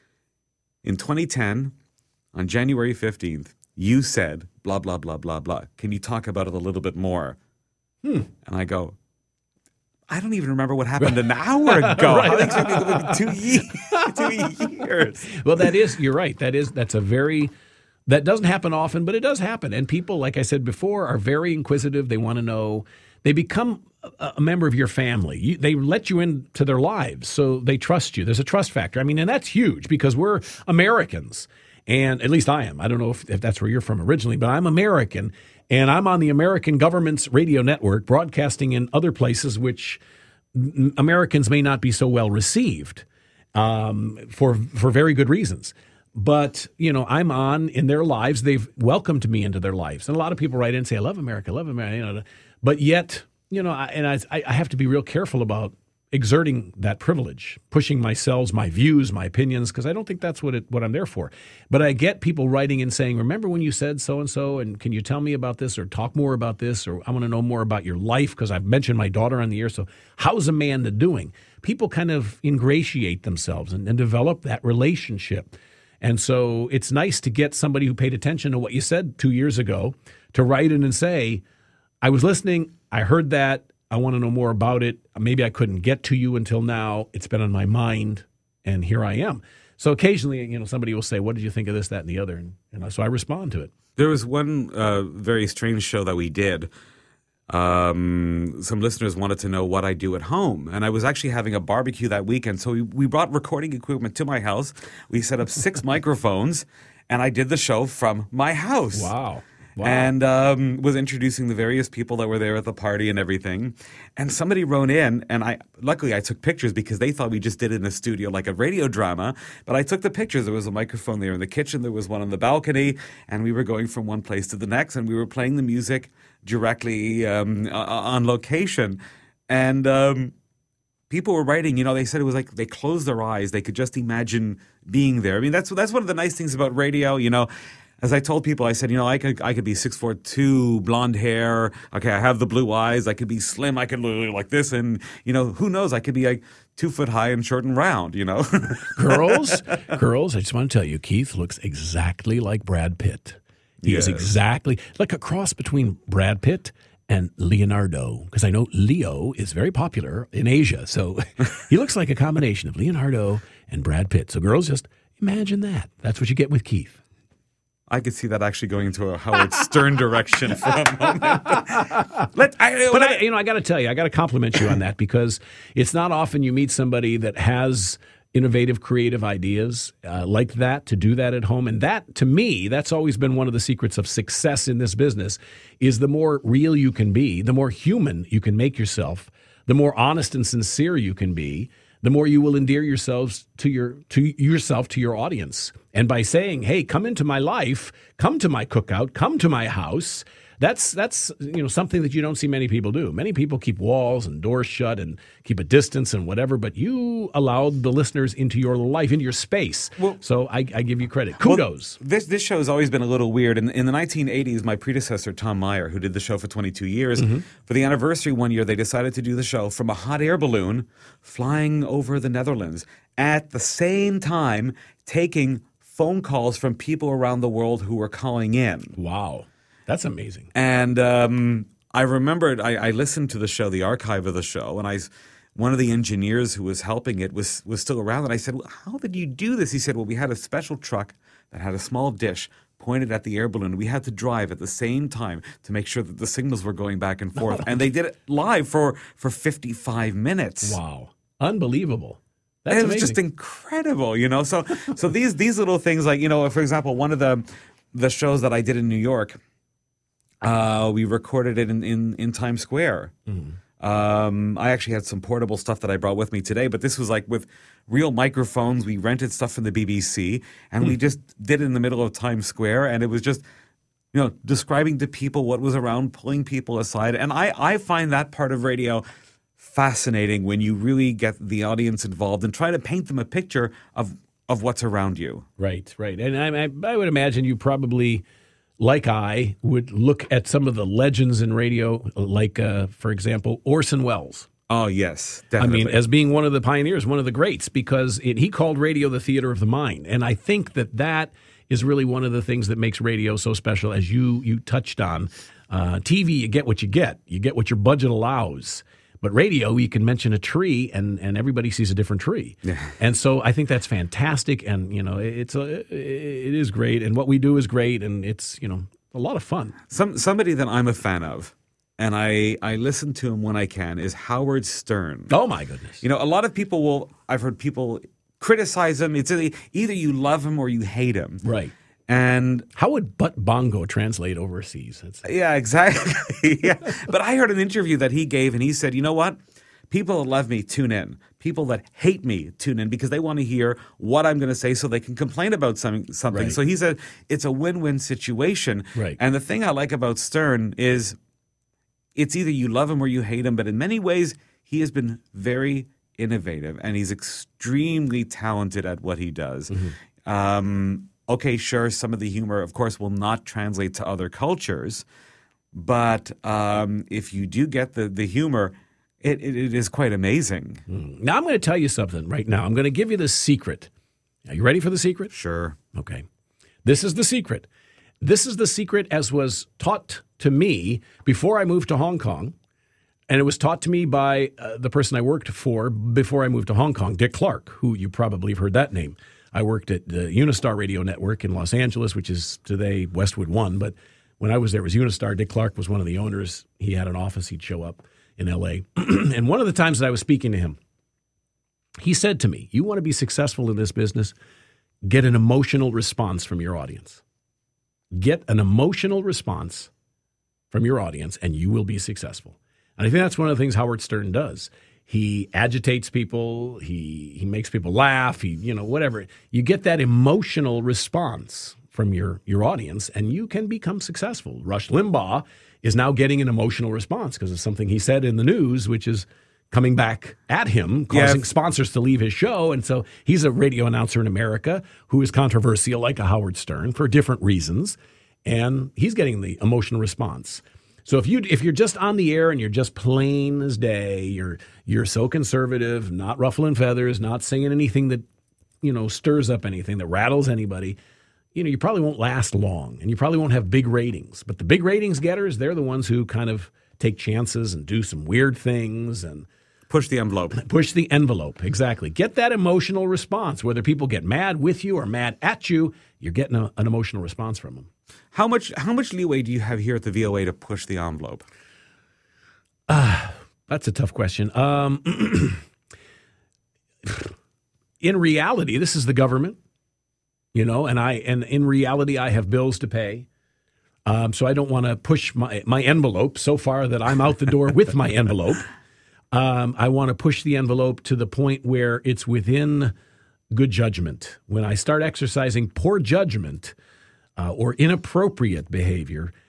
in twenty ten, on January fifteenth, you said blah, blah, blah, blah, blah. Can you talk about it a little bit more?" Hmm. And I go, I don't even remember what happened an hour ago. Right. I think it's been two years. two years. Well, that is, you're right. That is, that's a very, that doesn't happen often, but it does happen. And people, like I said before, are very inquisitive. They want to know, they become a, a member of your family. You, they let you into their lives, so they trust you. There's a trust factor. I mean, and that's huge because we're Americans. And at least I am. I don't know if, if that's where you're from originally, but I'm American. And I'm on the American government's radio network, broadcasting in other places which m- Americans may not be so well received um, for for very good reasons. But, you know, I'm on in their lives. They've welcomed me into their lives. And a lot of people write in and say, I love America, I love America. You know, but yet, you know, I, and I, I have to be real careful about exerting that privilege, pushing myself, my views, my opinions, because I don't think that's what it, what I'm there for. But I get people writing and saying, remember when you said so-and-so, and can you tell me about this or talk more about this, or I want to know more about your life because I've mentioned my daughter on the air, so how's Amanda doing? People kind of ingratiate themselves and, and develop that relationship. And so it's nice to get somebody who paid attention to what you said two years ago to write in and say, I was listening, I heard that, I want to know more about it. Maybe I couldn't get to you until now. It's been on my mind, and here I am. So occasionally, you know, somebody will say, what did you think of this, that, and the other? And, and so I respond to it. There was one uh, very strange show that we did. Um, some listeners wanted to know what I do at home. And I was actually having a barbecue that weekend. So we, we brought recording equipment to my house. We set up six microphones, and I did the show from my house. Wow. Wow. And um, was introducing the various people that were there at the party and everything. And somebody wrote in, and I luckily I took pictures because they thought we just did it in a studio like a radio drama. But I took the pictures. There was a microphone there in the kitchen. There was one on the balcony. And we were going from one place to the next. And we were playing the music directly um, on location. And um, people were writing, you know, they said it was like they closed their eyes. They could just imagine being there. I mean, that's that's one of the nice things about radio, you know. As I told people, I said, you know, I could I could be six foot two, blonde hair. Okay, I have the blue eyes. I could be slim. I could look like this, and you know, who knows? I could be like two foot high and short and round. You know, girls, girls. I just want to tell you, Keith looks exactly like Brad Pitt. He Yes. is exactly like a cross between Brad Pitt and Leonardo, because I know Leo is very popular in Asia. So he looks like a combination of Leonardo and Brad Pitt. So girls, just imagine that. That's what you get with Keith. I could see that actually going into a Howard Stern direction for a moment. Let, I, But let- I, you know, I got to tell you, I got to compliment you on that, because it's not often you meet somebody that has innovative, creative ideas uh, like that, to do that at home. And that, to me, that's always been one of the secrets of success in this business, is the more real you can be, the more human you can make yourself, the more honest and sincere you can be, the more you will endear yourselves to your to yourself to your audience. And by saying, hey, come into my life, come to my cookout, come to my house, That's that's you know something that you don't see many people do. Many people keep walls and doors shut and keep a distance and whatever, but you allowed the listeners into your life, into your space. Well, so I, I give you credit. Kudos. Well, this this show has always been a little weird. In, in the nineteen eighties, my predecessor, Tom Meyer, who did the show for twenty-two years, mm-hmm. for the anniversary one year, they decided to do the show from a hot air balloon flying over the Netherlands at the same time taking phone calls from people around the world who were calling in. Wow. That's amazing. And um, I remembered, I, I listened to the show, the archive of the show, and I, one of the engineers who was helping it was was still around. And I said, well, how did you do this? He said, well, we had a special truck that had a small dish pointed at the air balloon. We had to drive at the same time to make sure that the signals were going back and forth. And they did it live for, for fifty-five minutes. Wow. Unbelievable. That's and it was amazing. just incredible, you know. So so these these little things, like, you know, for example, one of the the shows that I did in New York, Uh, we recorded it in, in, in Times Square. Mm-hmm. Um, I actually had some portable stuff that I brought with me today, but this was like with real microphones. We rented stuff from the B B C, and mm-hmm. we just did it in the middle of Times Square, and it was just, you know, describing to people what was around, pulling people aside. And I, I find that part of radio fascinating when you really get the audience involved and try to paint them a picture of, of what's around you. Right, right. And I, I, I would imagine you probably, like I, would look at some of the legends in radio, like, uh, for example, Orson Welles. Oh, yes, definitely. I mean, as being one of the pioneers, one of the greats, because it, he called radio the theater of the mind. And I think that that is really one of the things that makes radio so special, as you, you touched on. Uh, T V, you get what you get. You get what your budget allows. But radio, you can mention a tree, and, and everybody sees a different tree. Yeah. And so I think that's fantastic, and you know, it's a, it is great, and what we do is great, and it's, you know, a lot of fun. Some somebody that I'm a fan of, and I I listen to him when I can, is Howard Stern. Oh my goodness! You know, a lot of people will. I've heard people criticize him. It's either you love him or you hate him. Right. And how would butt bongo translate overseas? It's, yeah, exactly. yeah. But I heard an interview that he gave, and he said, you know what? People that love me, tune in. People that hate me, tune in, because they want to hear what I'm going to say so they can complain about something. something. Right. So he said it's a win-win situation. Right. And the thing I like about Stern is it's either you love him or you hate him, but in many ways he has been very innovative, and he's extremely talented at what he does. Mm-hmm. Um Okay, sure, some of the humor, of course, will not translate to other cultures. But um, if you do get the, the humor, it, it, it is quite amazing. Mm. Now, I'm going to tell you something right now. I'm going to give you the secret. Are you ready for the secret? Sure. Okay. This is the secret. This is the secret as was taught to me before I moved to Hong Kong. And it was taught to me by uh, the person I worked for before I moved to Hong Kong, Dick Clark, who you probably have heard that name. I worked at the Unistar Radio Network in Los Angeles, which is today Westwood One. But when I was there, it was Unistar. Dick Clark was one of the owners. He had an office. He'd show up in L A And one of the times that I was speaking to him, he said to me, you want to be successful in this business? Get an emotional response from your audience. Get an emotional response from your audience, and you will be successful. And I think that's one of the things Howard Stern does. He agitates people. He he makes people laugh. He, you know, whatever. You get that emotional response from your, your audience, and you can become successful. Rush Limbaugh is now getting an emotional response because of something he said in the news, which is coming back at him, causing yeah. sponsors to leave his show. And so he's a radio announcer in America who is controversial, like a Howard Stern, for different reasons. And he's getting the emotional response. So if you if you're just on the air and you're just plain as day, you're you're so conservative, not ruffling feathers, not saying anything that, you know, stirs up anything, that rattles anybody, you know, you probably won't last long, and you probably won't have big ratings. But the big ratings getters, they're the ones who kind of take chances and do some weird things and push the envelope. Push the envelope, exactly. Get that emotional response. Whether people get mad with you or mad at you, you're getting a, an emotional response from them. How much how much leeway do you have here at the V O A to push the envelope? Uh, that's a tough question. Um, in reality, this is the government, you know, and I and in reality, I have bills to pay. Um, so I don't want to push my, my envelope so far that I'm out the door with my envelope. Um, I want to push the envelope to the point where it's within good judgment. When I start exercising poor judgment uh, or inappropriate behavior,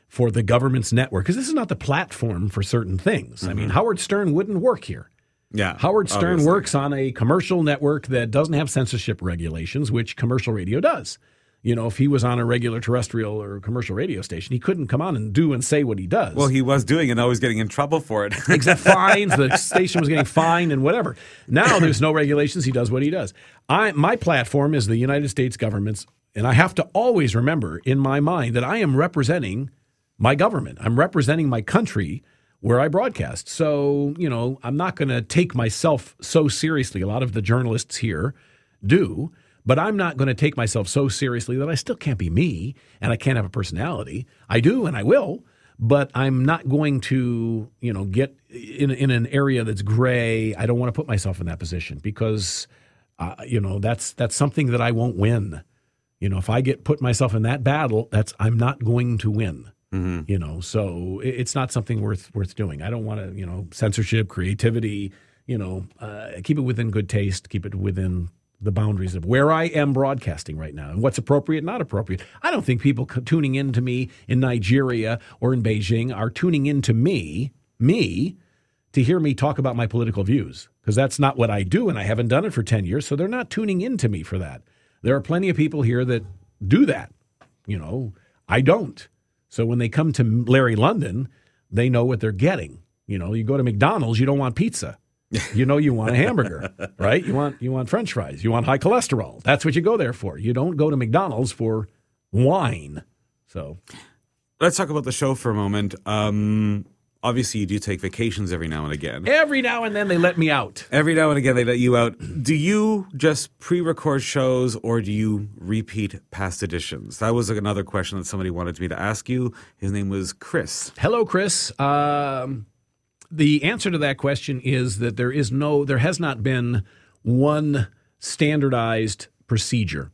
for the government's network, because this is not the platform for certain things. Mm-hmm. I mean, Howard Stern wouldn't work here. Yeah, Howard Stern obviously. works on a commercial network that doesn't have censorship regulations, which commercial radio does. You know, if he was on a regular terrestrial or commercial radio station, he couldn't come on and do and say what he does. Well, he was doing it and always getting in trouble for it. Exact fines. The station was getting fined and whatever. Now there's no regulations. He does what he does. I my platform is the United States government's, and I have to always remember in my mind that I am representing my government. I'm representing my country where I broadcast. So, you know, I'm not going to take myself so seriously. A lot of the journalists here do. But I'm not going to take myself so seriously that I still can't be me and I can't have a personality. I do and I will, but I'm not going to, you know, get in in an area that's gray. I don't want to put myself in that position because, uh, you know, that's that's something that I won't win. You know, if I get put myself in that battle, that's I'm not going to win. Mm-hmm. You know, so it, it's not something worth worth doing. I don't want to, you know, censorship, creativity. You know, uh, keep it within good taste. Keep it within the boundaries of where I am broadcasting right now and what's appropriate, not appropriate. I don't think people tuning in to me in Nigeria or in Beijing are tuning in to me, me, to hear me talk about my political views because that's not what I do and I haven't done it for ten years, so they're not tuning in to me for that. There are plenty of people here that do that. You know, I don't. So when they come to Larry London, they know what they're getting. You know, you go to McDonald's, you don't want pizza. You know you want a hamburger, right? You want you want French fries. You want high cholesterol. That's what you go there for. You don't go to McDonald's for wine. So let's talk about the show for a moment. Um, obviously, you do take vacations every now and again. Every now and then they let me out. Every now and again they let you out. Do you just pre-record shows or do you repeat past editions? That was another question that somebody wanted me to ask you. His name was Chris. Hello, Chris. Um... The answer to that question is that there is no, there has not been one standardized procedure.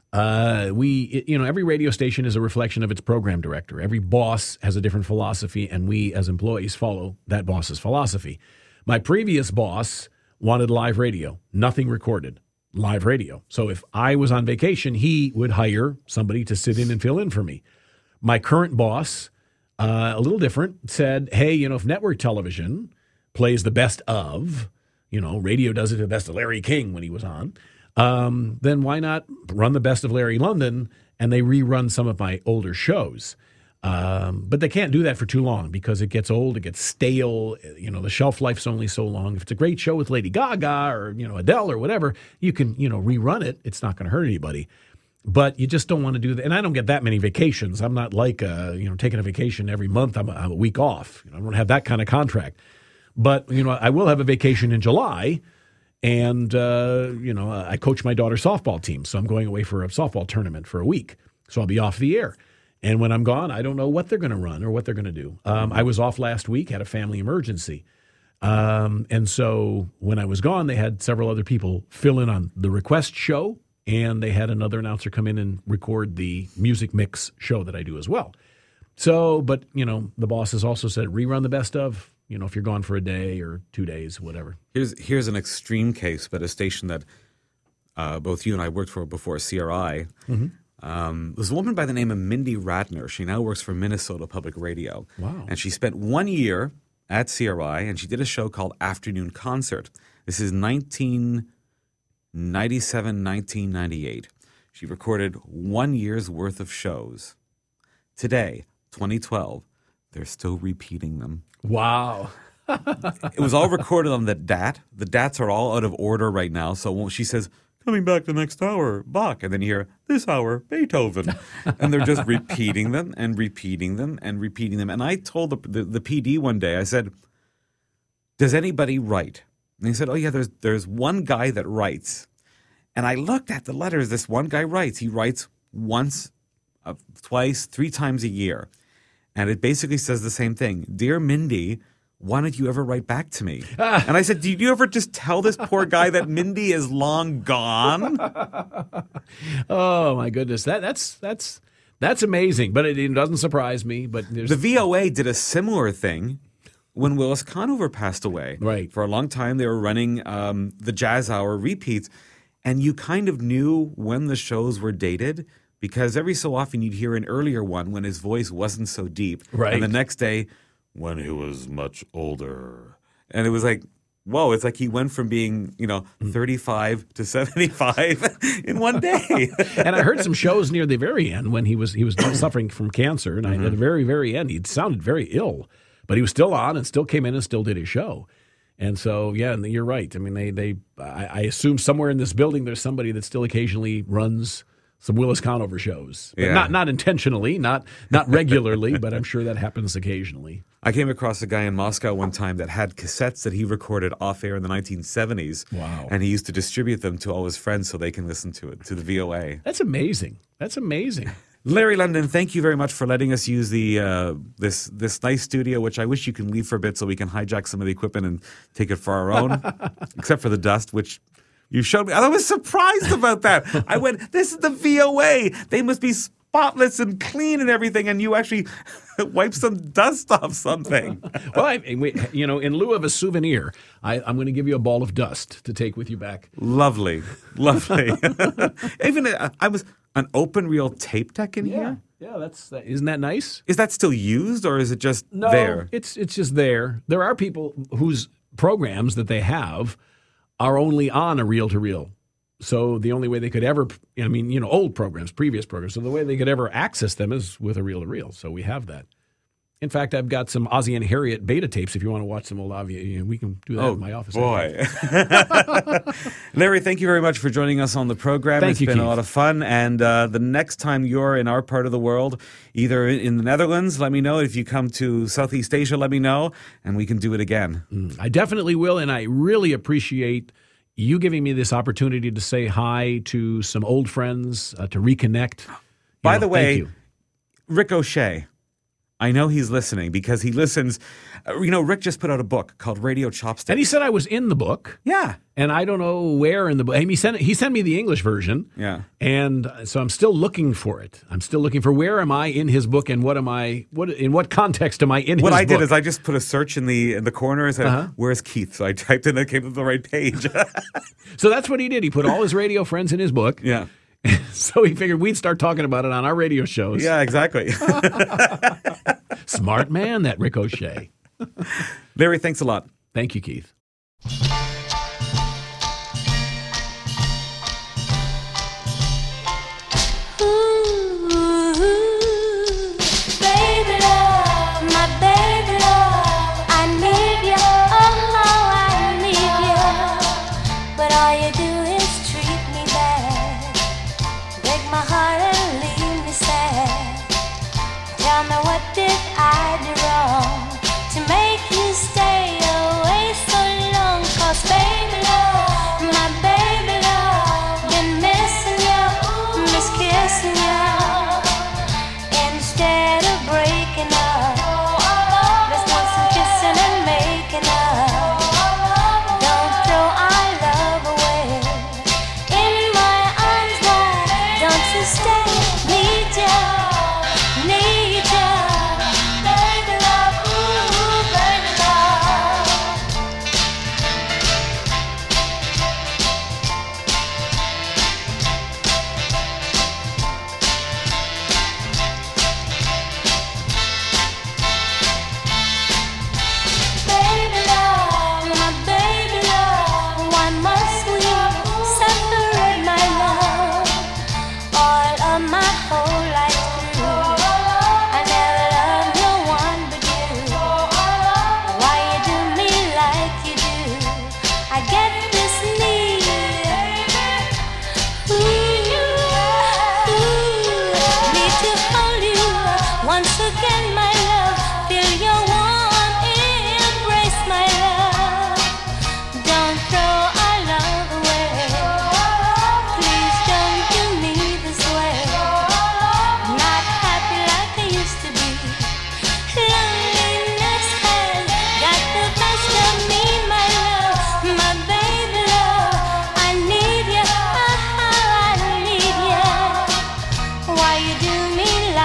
Uh, we, you know, every radio station is a reflection of its program director. Every boss has a different philosophy, and we as employees follow that boss's philosophy. My previous boss wanted live radio, nothing recorded, live radio. So if I was on vacation, he would hire somebody to sit in and fill in for me. My current boss, Uh, a little different, said, hey, you know, if network television plays the best of, you know, radio does it the best of Larry King when he was on, um, then why not run the best of Larry London and they rerun some of my older shows? Um, but they can't do that for too long because it gets old, it gets stale, you know, the shelf life's only so long. If it's a great show with Lady Gaga or, you know, Adele or whatever, you can, you know, rerun it. It's not going to hurt anybody. But you just don't want to do that. And I don't get that many vacations. I'm not like, uh, you know, taking a vacation every month. I'm a, I'm a week off. You know, I don't have that kind of contract. But, you know, I will have a vacation in July. And, uh, you know, I coach my daughter's softball team. So I'm going away for a softball tournament for a week. So I'll be off the air. And when I'm gone, I don't know what they're going to run or what they're going to do. Um, I was off last week, had a family emergency. Um, and so when I was gone, they had several other people fill in on the request show. And they had another announcer come in and record the music mix show that I do as well. So, but, you know, the boss has also said rerun the best of, you know, if you're gone for a day or two days, whatever. Here's here's an extreme case, but a station that uh, both you and I worked for before, C R I. Mm-hmm. Um, there's a woman by the name of Mindy Ratner. She now works for Minnesota Public Radio. Wow. And she spent one year at C R I, and she did a show called Afternoon Concert. This is nineteen ninety-seven, nineteen ninety-eight. She recorded one year's worth of shows. Today, twenty twelve, they're still repeating them. Wow. It was all recorded on the D A T. The D A Ts are all out of order right now. So when she says, coming back the next hour, Bach, and then you hear, this hour, Beethoven. And they're just repeating them and repeating them and repeating them. And I told the, the, the P D one day, I said, does anybody write? And he said, oh, yeah, there's there's one guy that writes. And I looked at the letters this one guy writes. He writes once, uh, twice, three times a year. And it basically says the same thing. Dear Mindy, why don't you ever write back to me? Ah. And I said, did you ever just tell this poor guy that Mindy is long gone? Oh, my goodness. That That's that's that's amazing. But it, it doesn't surprise me. But there's... The V O A did a similar thing when Willis Conover passed away. Right. For a long time, they were running um, the Jazz Hour repeats. And you kind of knew when the shows were dated because every so often you'd hear an earlier one when his voice wasn't so deep. Right. And the next day, when he was much older. And it was like, whoa, it's like he went from being, you know, thirty-five to seventy-five in one day. And I heard some shows near the very end when he was he was suffering from cancer, and mm-hmm. I, at the very, very end, he sounded very ill, but he was still on and still came in and still did his show. And so, yeah, and you're right. I mean, they, they I, I assume somewhere in this building there's somebody that still occasionally runs some Willis Conover shows. But Yeah. not not intentionally, not not regularly, but I'm sure that happens occasionally. I came across a guy in Moscow one time that had cassettes that he recorded off air in the nineteen seventies. Wow. And he used to distribute them to all his friends so they can listen to it, to the V O A. That's amazing. That's amazing. Larry London, thank you very much for letting us use the uh, this this nice studio, which I wish you can leave for a bit so we can hijack some of the equipment and take it for our own, except for the dust, which you showed me. I was surprised about that. I went, this is the V O A. They must be spotless and clean and everything, and you actually wipe some dust off something. Well, I, you know, in lieu of a souvenir, I, I'm going to give you a ball of dust to take with you back. Lovely, lovely. Even uh, I was an open reel tape deck in here. Yeah, that's that, isn't that nice? Is that still used or is it just No, there? it's it's just there. There are people whose programs that they have are only on a reel-to-reel. So the only way they could ever, I mean, you know, old programs, previous programs, so the way they could ever access them is with a reel-to-reel. So we have that. In fact, I've got some Ozzie and Harriet beta tapes if you want to watch some old Ozzie. You know, we can do that Oh, in my office. boy. Larry, thank you very much for joining us on the program. Thank it's you, been Keith. a lot of fun. And uh, the next time you're in our part of the world, either in the Netherlands, let me know. If you come to Southeast Asia, let me know, and we can do it again. I definitely will, and I really appreciate you giving me this opportunity to say hi to some old friends, uh, to reconnect. You By know, the thank way, you. Rick O'Shea, I know he's listening because he listens. Uh, you know, Rick just put out a book called Radio Chopsticks. And he said I was in the book. yeah. And I don't know where in the book. He sent he sent me the English version. Yeah. And so I'm still looking for it. I'm still looking for where am I in his book, and what am I? What in what context am I in What his I book? did is I just put a search in the in the corner and said, Uh-huh. "Where's Keith?" So I typed in, and it came to the right page. So that's what he did. He put all his radio friends in his book. yeah. So he figured we'd start talking about it on our radio shows. Yeah. Exactly. Smart man, that Rick O'Shea. Larry, thanks a lot. Thank you, Keith. Baby love, my baby love, I need you, oh how I need you. But all you do is treat me bad, break my heart and leave me sad. Tell me what did I do wrong to make you stay away so long? 'Cause baby love, my baby love, been missing you, miss kissing you. Instead of breaking up, let's do some kissing and making up. Don't throw our love away. In my arms now, don't you stay. Need ya, need ya. Baby love, ooh, baby love. Baby love, my baby love, why must we separate, my love? All of my whole life through, I never loved no one but you. Why you do me like you do? I get this need. Ooh, ooh, need to hold you once again, my love. Feel your warm embrace, my love. Don't throw our love away. Please don't do me this way. Not happy like I used to be. Loneliness has got the best of me, my love. My baby love, I need you, oh, how I need you. Why you do me like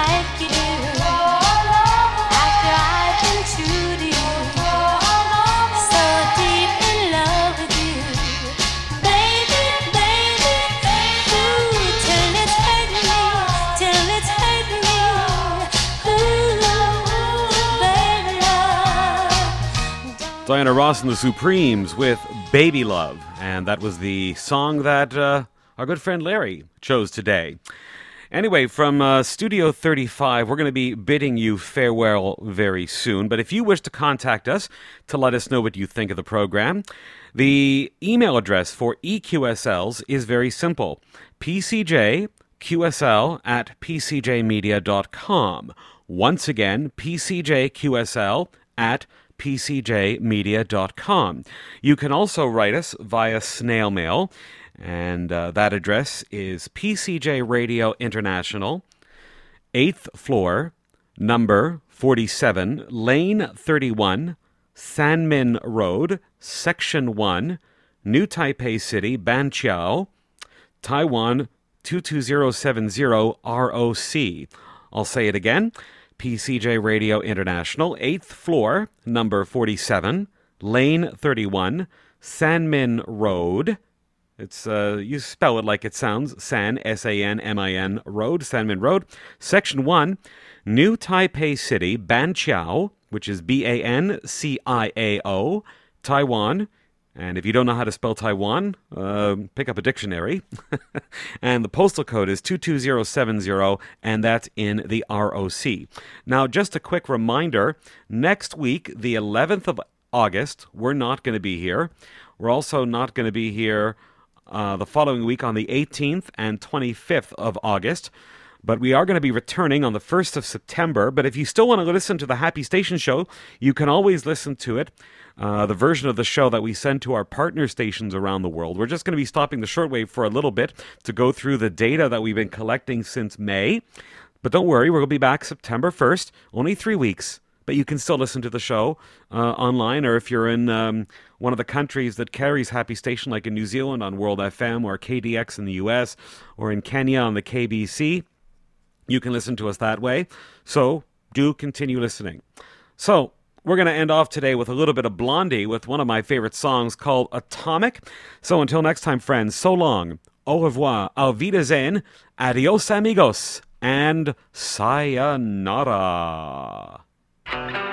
Diana Ross and the Supremes with Baby Love. And that was the song that uh, our good friend Larry chose today. Anyway, from uh, Studio thirty-five, we're going to be bidding you farewell very soon. But if you wish to contact us to let us know what you think of the program, the email address for E Q S Ls is very simple. P C J Q S L at P C J media dot com. Once again, P C J Q S L at P C J media dot com. You can also write us via snail mail, and uh, that address is P C J Radio International, eighth floor, number forty-seven, lane thirty-one, Sanmin Road, Section one, New Taipei City, Banqiao, Taiwan two two zero seven zero R O C. I'll say it again. P C J Radio International, eighth floor, number forty-seven, lane thirty-one, Sanmin Road. It's uh, you spell it like it sounds, San, S A N M I N, Road, Sanmin Road. Section one, New Taipei City, Banqiao, which is B A N C I A O, Taiwan. And if you don't know how to spell Taiwan, uh, pick up a dictionary. And the postal code is two two zero seven zero, and that's in the R O C. Now, just a quick reminder, next week, the eleventh of August, we're not going to be here. We're also not going to be here uh, the following week on the eighteenth and twenty-fifth of August. But we are going to be returning on the first of September. But if you still want to listen to the Happy Station Show, you can always listen to it. Uh, the version of the show that we send to our partner stations around the world. We're just going to be stopping the shortwave for a little bit to go through the data that we've been collecting since May. But don't worry, we're going to be back September first, only three weeks. But you can still listen to the show uh, online, or if you're in um, one of the countries that carries Happy Station, like in New Zealand on World F M, or K D X in the U S, or in Kenya on the K B C, you can listen to us that way. So do continue listening. So we're going to end off today with a little bit of Blondie with one of my favorite songs called Atomic. So until next time, friends, so long, au revoir, auf Wiedersehen, adios amigos, and sayonara.